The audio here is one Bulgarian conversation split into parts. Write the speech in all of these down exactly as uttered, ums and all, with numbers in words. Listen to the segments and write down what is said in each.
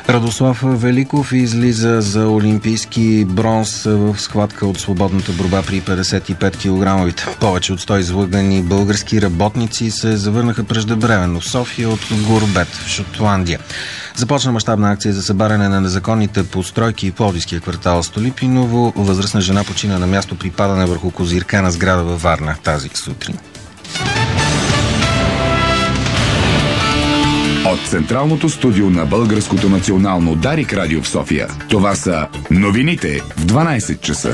Радослав Великов излиза за олимпийски бронз в схватка от свободната борба при петдесет и пет килограмовите. Повече от сто излъгани български работници се завърнаха преждевременно в София от Горбет в Шотландия. Започна мащабна акция за събаряне на незаконните постройки в пловдивския квартал Столипиново. Възрастна жена почина на място при падане върху козирка на сграда във Варна тази сутрин. От централното студио на Българското национално Дарик радио в София. Това са новините в дванайсет часа.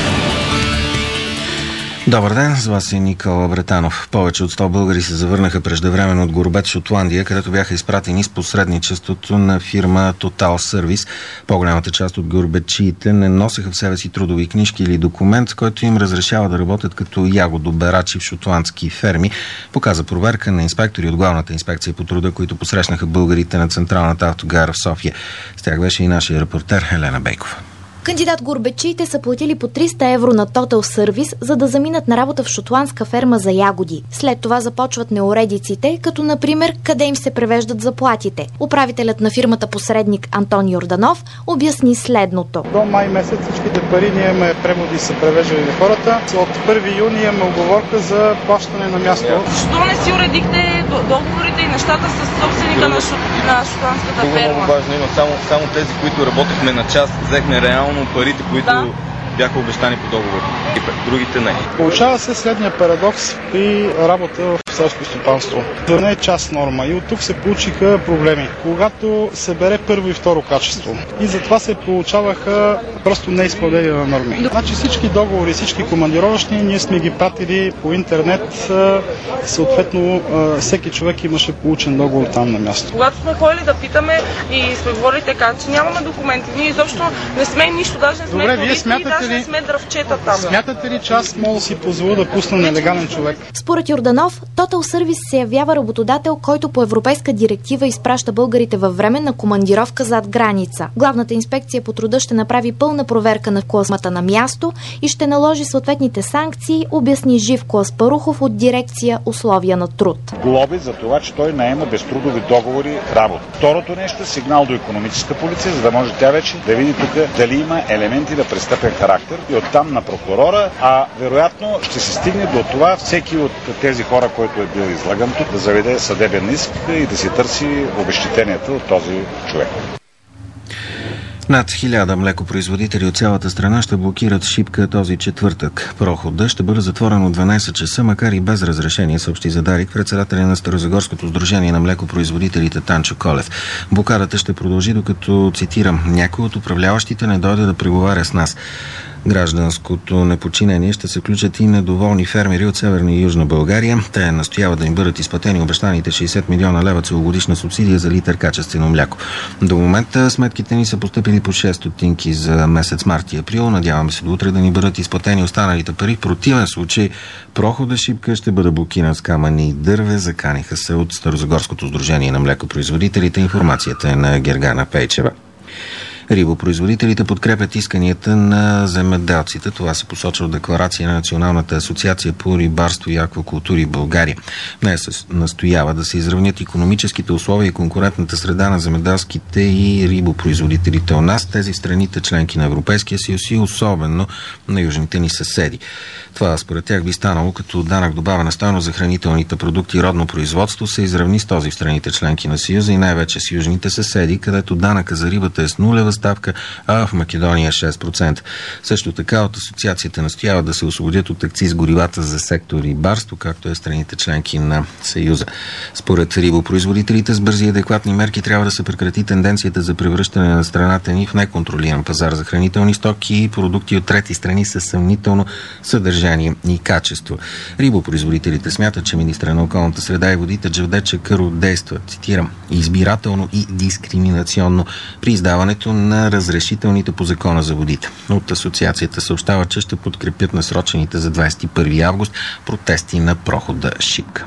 Добър ден, с вас е Никола Бретанов. Повече от сто българи се завърнаха преждевременно от Горбет, Шотландия, където бяха изпратени с посредничеството на фирма Total Service. По-голямата част от горбетчиите не носеха в себе си трудови книжки или документ, който им разрешава да работят като ягодоберачи в шотландски ферми, показа проверка на инспектори от Главната инспекция по труда, които посрещнаха българите на Централната автогара в София. С тях беше и нашия репортер Елена Бейкова. Кандидат-горбетчиите са платили по триста евро на Total Service, за да заминат на работа в шотландска ферма за ягоди. След това започват неуредиците, като например къде им се превеждат заплатите. Управителят на фирмата посредник Антон Йорданов обясни следното. До май месец всичките пари ние имаме преводи са превеждали на хората. От първи юни имаме уговорка за плащане на място. Защо не си уредихте договорите и нещата с собственика на, шо... на шотландската ферма? Много важно има само, само тези, които работехме на час, взехме реално парите, които да. бяха обещани по договор. И другите не. Получава се следния парадокс при работа в селско стопанство. Това не е част норма и от тук се получиха проблеми. Когато се бере първо и второ качество. И затова се получаваха просто неизпълнение на норми. Значи всички договори, всички командировъчни, ние сме ги пратили по интернет. Съответно, всеки човек имаше получен договор там на място. Когато сме ходили да питаме и сме говорили така, че нямаме документи, ние изобщо не сме нищо, даже не сме Добре, туристи, вие смятате ли, даже не сме дръвчета там. Смятате ли, че аз мога да си позволя да пусна нелегален човек? Според Йорданов, Total Service се явява работодател, който по европейска директива изпраща българите във временна командировка зад граница. Главната инспекция по труда ще направи пълна проверка на класмата на място и ще наложи съответните санкции, обясни Живко Аспарухов от дирекция Условия на труд. Глоби за това, че той наема без трудови договори работа. Второто нещо, сигнал до икономическа полиция, за да може тя вече да види тук дали има елементи на престъпен характер и оттам на прокурора, а вероятно ще се стигне до това всеки от тези хора, който е бил излаган тук, да заведе съдебен иск и да си търси обезщетенията от този човек. Над хиляда млекопроизводители от цялата страна ще блокират Шипка този четвъртък. Проходът ще бъде затворен от дванайсет часа, макар и без разрешение, съобщи за Дарик председателя на Старозагорското сдружение на млекопроизводителите Танчо Колев. Блокадата ще продължи, докато, цитирам, някой от управляващите не дойде да преговаря с нас. Гражданското неподчинение ще се включат и недоволни фермери от Северна и Южна България. Те настояват да им бъдат изплатени обещаните шейсет милиона лева целогодишна субсидия за литър качествено мляко. До момента сметките ни са постъпили по шест стотинки за месец март и април. Надяваме се до утре да ни бъдат изплатени останалите пари. В противен случай прохода Шипка ще бъде блокиран с камъни и дърве. Заканиха се от Старозагорското сдружение на млекопроизводителите. Информацията е на Гергана Пейчева. Рибопроизводителите подкрепят исканията на земеделците. Това се посочва в декларация на Националната асоциация по рибарство и аквакултури в България. В нея се настоява да се изравнят икономическите условия и конкурентната среда на земеделските и рибопроизводителите у нас, тези в страните членки на Европейския съюз и особено на южните ни съседи. Това според тях би станало като данък добавена стойност за хранителните продукти и родно производство се изравни с този в страните членки на Съюза и най-вече с южните съседи, където данъка за рибата е с нулева ставка, а в Македония шест процента. Също така от асоциацията настоява да се освободят от акциз горивата за сектор рибарство, както е страните членки на Съюза. Според рибопроизводителите с бързи и адекватни мерки трябва да се прекрати тенденцията за превръщане на страната ни в неконтролиран пазар за хранителни стоки и продукти от трети страни със съмнително съдържание и качество. Рибопроизводителите смятат, че министъра на околната среда и водите Джевдет Чакъров действа, цитирам, избирателно и дискриминационно при издаването на разрешителните по закона за водите. От асоциацията съобщава, че ще подкрепят насрочените за двадесет и първи август протести на прохода Шипка.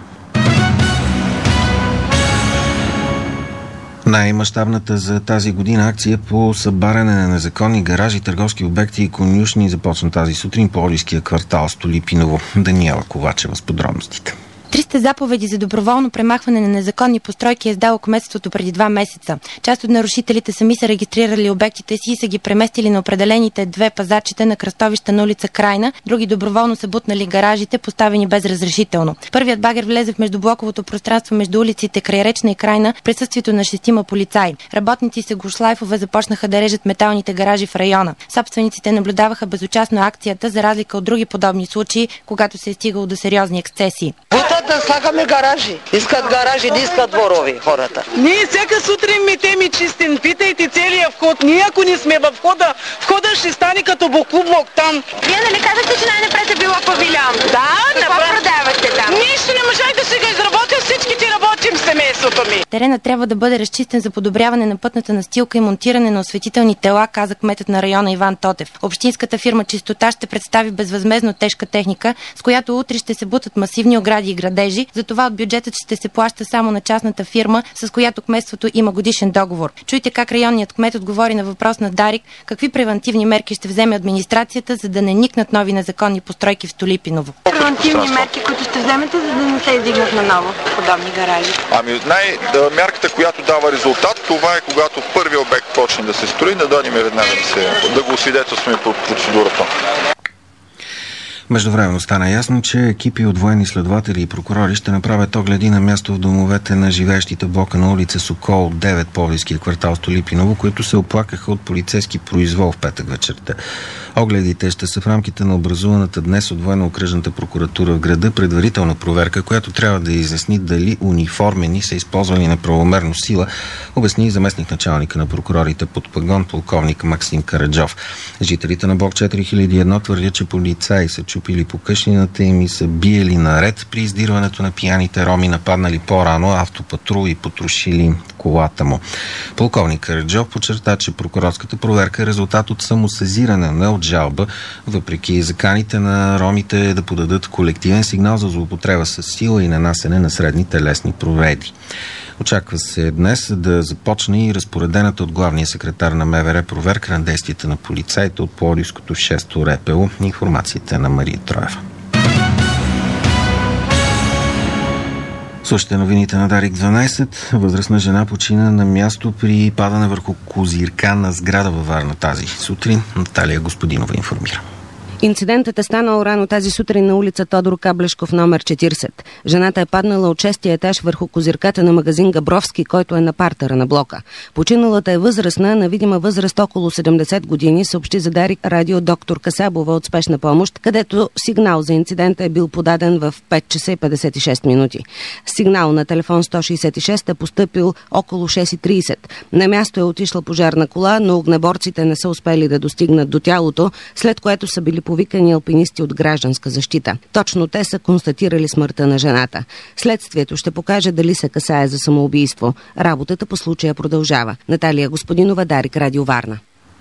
Най-мащабната за тази година акция по събаряне на незаконни гаражи, търговски обекти и конюшни започна тази сутрин по пловдивския квартал Столипиново. Даниела Ковачева с подробностите. триста заповеди за доброволно премахване на незаконни постройки е издало кметството преди два месеца. Част от нарушителите сами са регистрирали обектите си и са ги преместили на определените две пазачета на кръстовища на улица Крайна, други доброволно са бутнали гаражите, поставени без разрешително. Първият багер влезе в междублоковото пространство между улиците Крайречна и Крайна в присъствието на шестима полицаи. Работници с гушлайфове започнаха да режат металните гаражи в района. Собствениците наблюдаваха безучастно акцията, за разлика от други подобни случаи, когато се е стигало до сериозни ексцесии. Да слагаме гаражи. Искат гаражи, не искат дворови хората. Ние всяка сутрин метем и чистим. Питайте целия вход. Ние ако не сме във входа, входа ще стане като буклублок там. Вие нали казахте, че най-напред е било павилион? Да, какво напред... продавахте там? Нищо не можах да си го изработя, всичките работим в семейството ми. Теренът трябва да бъде разчистен за подобряване на пътната настилка и монтиране на осветителни тела, каза кметът на района Иван Тотев. Общинската фирма Чистота ще представи безвъзмездно тежка техника, с която утре ще се бутат масивни огради и градежи. Затова от бюджетът ще се плаща само на частната фирма, с която кметството има годишен договор. Чуйте как районният кмет отговори на въпрос на Дарик, какви превентивни мерки ще вземе администрацията, за да не никнат нови незаконни постройки в Столипиново. Превентивни мерки, които ще вземете, за да не се издигнат на ново подобни гаражи? Ами най-мярката, която дава резултат, това е когато първият обект почне да се строи, да дойдем веднага да, се, да го освидетелстваме по процедурата. Междувременно стана ясно, че екипи от военни следователи и прокурори ще направят огледи на място в домовете на живеещите блока на улица Сокол девет, Пловдивския квартал Столипиново, които се оплакаха от полицейски произвол в петък вечерта. Огледите ще са в рамките на образуваната днес от военно-окръжната прокуратура в града предварителна проверка, която трябва да изясни дали униформени са използвани неправомерно сила, обясни заместник началника на прокурорите под пагон полковник Максим Караджов. Жителите на блок четири хиляди и едно твърдят, че полицаи са чупили по къщината им и са биели наред при издирването на пияните роми, нападнали по-рано автопатрул и потрошили колата му. Полковник Караджов подчерта, че прокурорската проверка е резултат от самосезиране, не от жалба, въпреки заканите на ромите да подадат колективен сигнал за злоупотреба с сила и нанасене на средни телесни повреди. Очаква се днес да започне и разпоредената от главния секретар на МВР проверка на действията на полицаите от Пловдивското шесто РПУ. Информацията на Мария Троева. Слушайте новините на Дарик дванайсет. Възрастна жена почина на място при падане върху козирка на сграда във Варна тази сутрин. Наталия Господинова информира. Инцидентът е станал рано тази сутрин на улица Тодор Каблешков, номер четирийсет. Жената е паднала от шестия етаж върху козирката на магазин Габровски, който е на партера на блока. Починалата е възрастна, на видима възраст около седемдесет години, съобщи за Дарик радио доктор Касабова от спешна помощ, където сигнал за инцидента е бил подаден в пет часа и петдесет и шест минути. Сигнал на телефон сто шейсет и шест е постъпил около шест и трийсет. На място е отишла пожарна кола, но огнеборците не са успели да достигнат до тялото, след което са били повикани алпинисти от гражданска защита. Точно те са констатирали смъртта на жената. Следствието ще покаже дали се касае за самоубийство. Работата по случая продължава. Наталия Господинова, Дарик, радио Варна.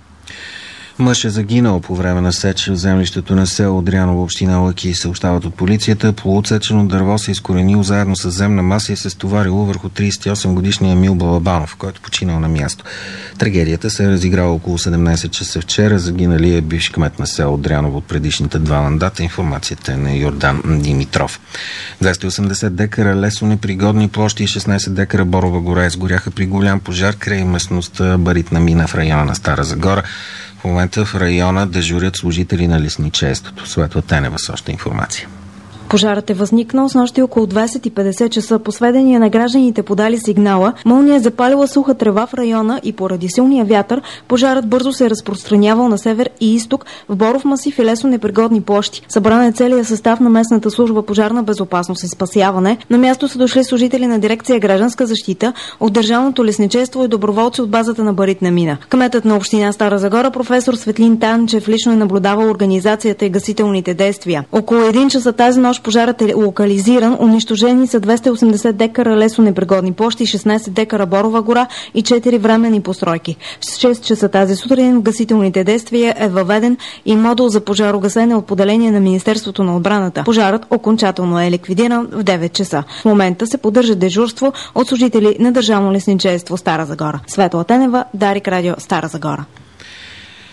Мъж е загинал по време на сеч в землището на село Одряново, община Лъки, съобщават от полицията. Полуотсечено дърво се изкоренило заедно с земна маса и се стоварило върху трийсет и осем годишния Емил Балабанов, който починал на място. Трагедията се е разиграла около седемнайсет часа вчера. Загинали е бивш кмет на село Одряново от предишните два мандата. Информацията е на Йордан Димитров. двеста и осемдесет декара лесонепригодни площи и шестнайсет декара борова гора изгоряха при голям пожар край местността Баритна мина в района на Стара Загора. В момента в района дежурят служители на лесничейството. Светла Тенева с още информация. Пожарът е възникнал с нощи около двайсет и петдесет часа. По сведения на гражданите подали сигнала, мълния е запалила суха трева в района и поради силния вятър пожарът бързо се е разпространявал на север и изток в боров масив и лесонепригодни площи. Събран е целият състав на местната служба пожарна безопасност и спасяване. На място са дошли служители на дирекция гражданска защита от Държавното лесничейство и доброволци от базата на Баритна мина. Кметът на община Стара Загора професор Светлин Танчев лично е наблюдавал организацията и гасителните действия. Около един часа тази нощ пожарът е локализиран. Унищожени са двеста и осемдесет декара лесонепригодни площи, шестнайсет декара борова гора и четири временни постройки. В шест часа тази сутрин в гасителните действия е въведен и модул за пожарогасене от поделение на Министерството на отбраната. Пожарът окончателно е ликвидиран в девет часа. В момента се поддържа дежурство от служители на Държавно лесничейство Стара Загора. Светла Тенева, Дарик радио Стара Загора.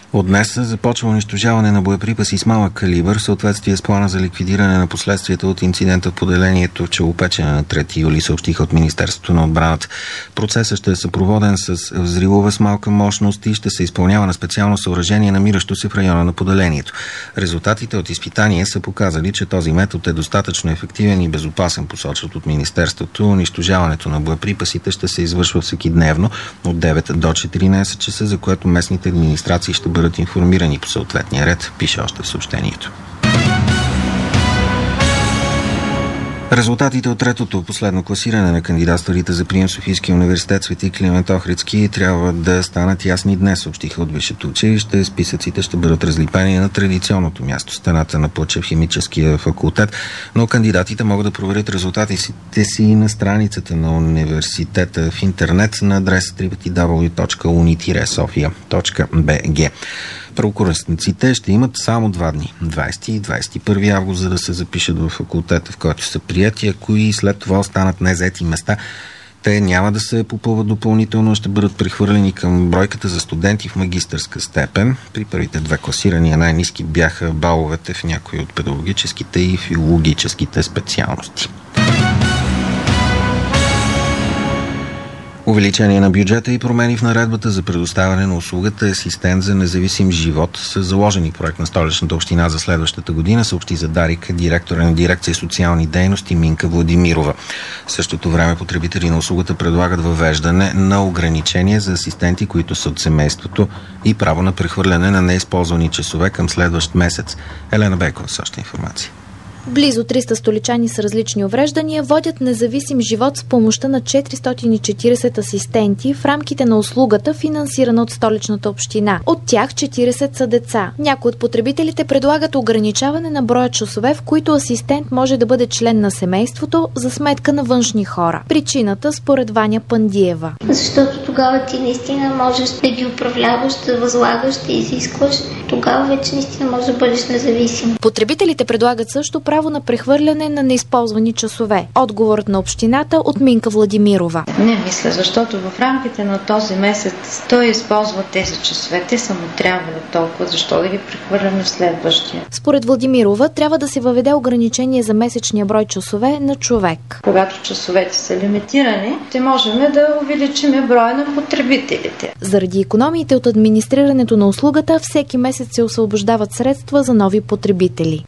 От днес започва унищожаване на боеприпаси с малък калибър в съответствие с плана за ликвидиране на последствията от инцидента в поделението в Челопечене на трети юли, съобщиха от Министерството на отбраната. Процесът ще е съпроводен с взривове с малка мощност и ще се изпълнява на специално съоръжение, намиращо се в района на поделението. Резултатите от изпитание са показали, че този метод е достатъчно ефективен и безопасен, посочват от Министерството. Унищожаването на боеприпасите ще се извършва всекидневно от девет до четиринайсет часа, за което местните администрации ще бъдат информирани по съответния ред, пише още в съобщението. Резултатите от третото последно класиране на кандидатствалите за прием в Софийския университет Свети Климент Охридски трябва да станат ясни днес, съобщиха от висшето училище. Списъците ще бъдат разлипени на традиционното място, стената на плача в химическия факултет, но кандидатите могат да проверят резултатите си на страницата на университета в интернет на адреса дабъл ю дабъл ю дабъл ю точка уни софия точка би джи. Правокурсниците ще имат само два дни, двайсети и двайсет и първи август, за да се запишат в факултета, в който са прияти. Ако и след това останат незаети места, те няма да се попълват допълнително, ще бъдат прехвърлени към бройката за студенти в магистърска степен. При първите две класирания най-ниски бяха баловете в някои от педагогическите и филологическите специалности. Увеличение на бюджета и промени в наредбата за предоставяне на услугата асистент за независим живот са заложени проект на Столичната община за следващата година, съобщи за Дарик директора на дирекция социални дейности Минка Владимирова. В същото време потребители на услугата предлагат въвеждане на ограничения за асистенти, които са от семейството, и право на прехвърляне на неизползвани часове към следващ месец. Елена Бекова с още информация. Близо триста столичани с различни увреждания водят независим живот с помощта на четиристотин и четирийсет асистенти в рамките на услугата, финансирана от Столичната община. От тях четирийсет са деца. Някои от потребителите предлагат ограничаване на броя часове, в които асистент може да бъде член на семейството за сметка на външни хора. Причината според Ваня Пандиева. Защото тогава ти наистина можеш да ги управляваш, да възлагаш, да изискваш. Тогава вече наистина можеш да бъдеш независим. Потребителите предлагат също право на прехвърляне на неизползвани часове. Отговорът на общината от Минка Владимирова. Не мисля, защото в рамките на този месец той използва тези часове. Те са му трябвали толкова, защо да ги прехвърляме в следващия. Според Владимирова трябва да се въведе ограничение за месечния брой часове на човек. Когато часовете са лимитирани, ще можем да увеличим броя на потребителите. Заради икономиите от администрирането на услугата, всеки месец се освобождават средства за нови потребители.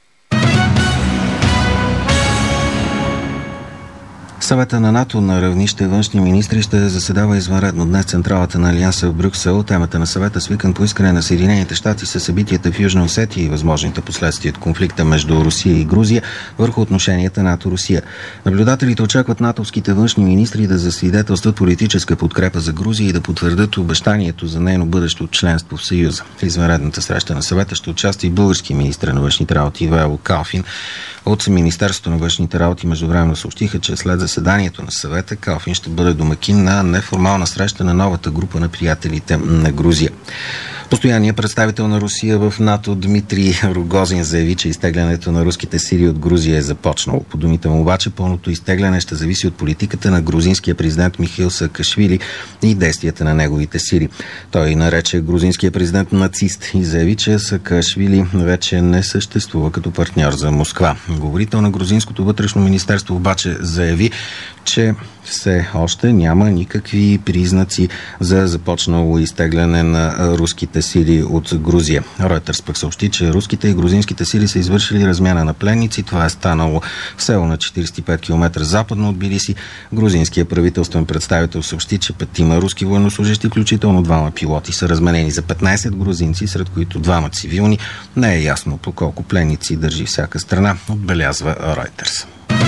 Съвета на НАТО на равнище външни министри ще заседава извънредно днес централата на Алианса в Брюксел. Темата на съвета, свикан по искане на Съединените щати, са събитията в Южна Осетия и възможните последствия от конфликта между Русия и Грузия върху отношенията НАТО-Русия. Наблюдателите очакват натовските външни министри да засвидетелстват политическа подкрепа за Грузия и да потвърдят обещанието за нейно бъдещо членство в Съюза. В извънредната среща на съвета ще участва и български министър на външните работи Ивайло Калфин. От Министерството на външните работи междувременно съобщиха, че след заседанието на съвета Калфин ще бъде домакин на неформална среща на новата група на приятелите на Грузия. Постоянният представител на Русия в НАТО Дмитрий Рогозин заяви, че изтеглянето на руските сили от Грузия е започнало. По думите му обаче, пълното изтегляне ще зависи от политиката на грузинския президент Михаил Саакашвили и действията на неговите сили. Той нарече грузинския президент нацист и заяви, че Саакашвили вече не съществува като партньор за Москва. Говорител на грузинското вътрешно министерство обаче заяви, че все още няма никакви признаци за започнало изтегляне на руските сили от Грузия. Ройтерс пък съобщи, че руските и грузинските сили са извършили размяна на пленници. Това е станало в село на четирийсет и пет километра западно от Тбилиси. Грузинският правителствен представител съобщи, че петима руски военнослужащи, включително двама пилоти, са разменени за петнайсет грузинци, сред които двама цивилни. Не е ясно по колко пленници държи всяка страна, отбелязва Ройтерс.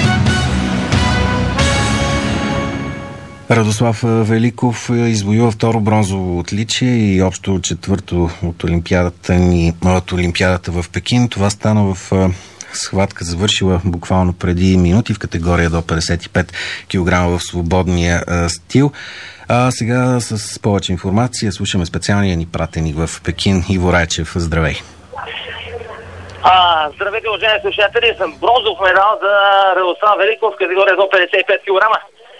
Радослав Великов извоюва второ бронзово отличие и общо четвърто от Олимпиадата ни, от Олимпиадата в Пекин. Това стана в схватка, завършила буквално преди минути в категория до петдесет и пет килограма в свободния а, стил. А сега с повече информация слушаме специалния ни пратеник в Пекин Иво Райчев. Здравей! А, здравейте, уважаеми слушатели! Съм бронзов медал за Радослав Великов в категория до петдесет и пет килограма.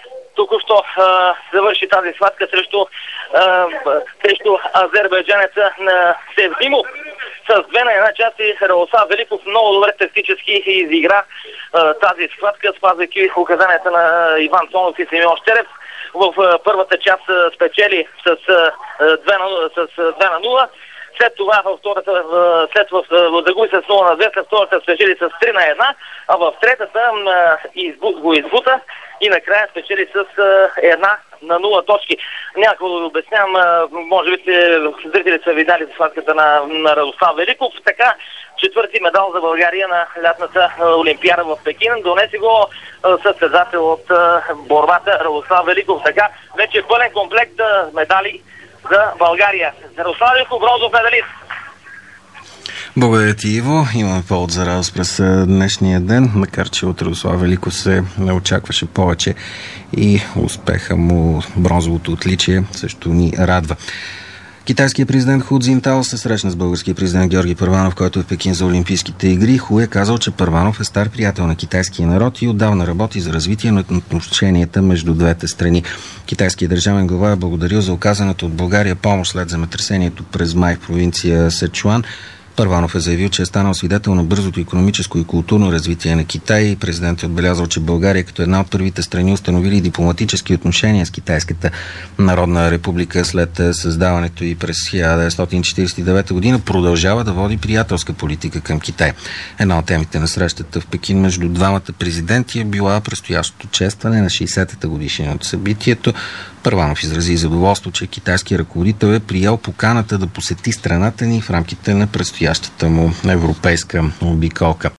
току-що а, завърши тази схватка срещу, а, срещу азербайджанеца на Севдимов. С две на една част и Радослав Великов много добре тактически изигра а, тази схватка, спазвайки указанията на Иван Цонов и Симеон Щерев. В а, първата част а, спечели с две на нула. След това във втората, след в, в загуби с нула на две, след втората спечели с три на една, а в третата избу, го избута и накрая спечели с една на нула точки. Някакво да обяснявам, може би зрителите са видали схватката на, на Радослав Великов. Така, четвърти медал за България на лятната олимпиада в Пекин. Донеси го състезател от борбата Радослав Великов. Така, вече пълен комплект медали за България. Радослав Великов, бронзов медалист. Благодаря ти, Иво. Имаме повод за радост през днешния ден, макар че от Радослав Великов се не очакваше повече и успеха му, бронзовото отличие, също ни радва. Китайският президент Ху Цзинтао се срещна с българския президент Георги Първанов, който е в Пекин за Олимпийските игри. Ху е казал, че Първанов е стар приятел на китайския народ и отдавна работи за развитие на отношенията между двете страни. Китайският държавен глава е благодарил за оказаната от България помощ след земетресението през май в провинция Сечуан. Първанов е заявил, че е станал свидетел на бързото икономическо и културно развитие на Китай. Президентът е отбелязал, че България като една от първите страни установили дипломатически отношения с Китайската народна република след създаването и през хиляда деветстотин четиридесет и девета година продължава да води приятелска политика към Китай. Една от темите на срещата в Пекин между двамата президенти е била предстоящото честване на шейсетата годишнина от събитието. Първанов изрази задоволство, че китайският ръководител е приел поканата да посети страната ни в рамките на предстоящата му европейска обиколка.